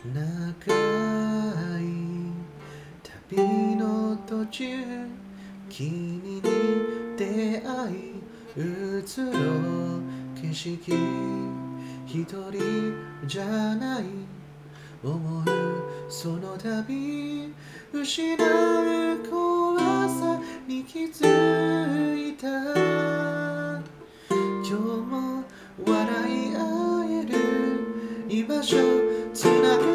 長い旅の途中君に出会い移ろう景色一人じゃない思うその度失う怖さに気づいた今日も笑い合える居場所つなぐ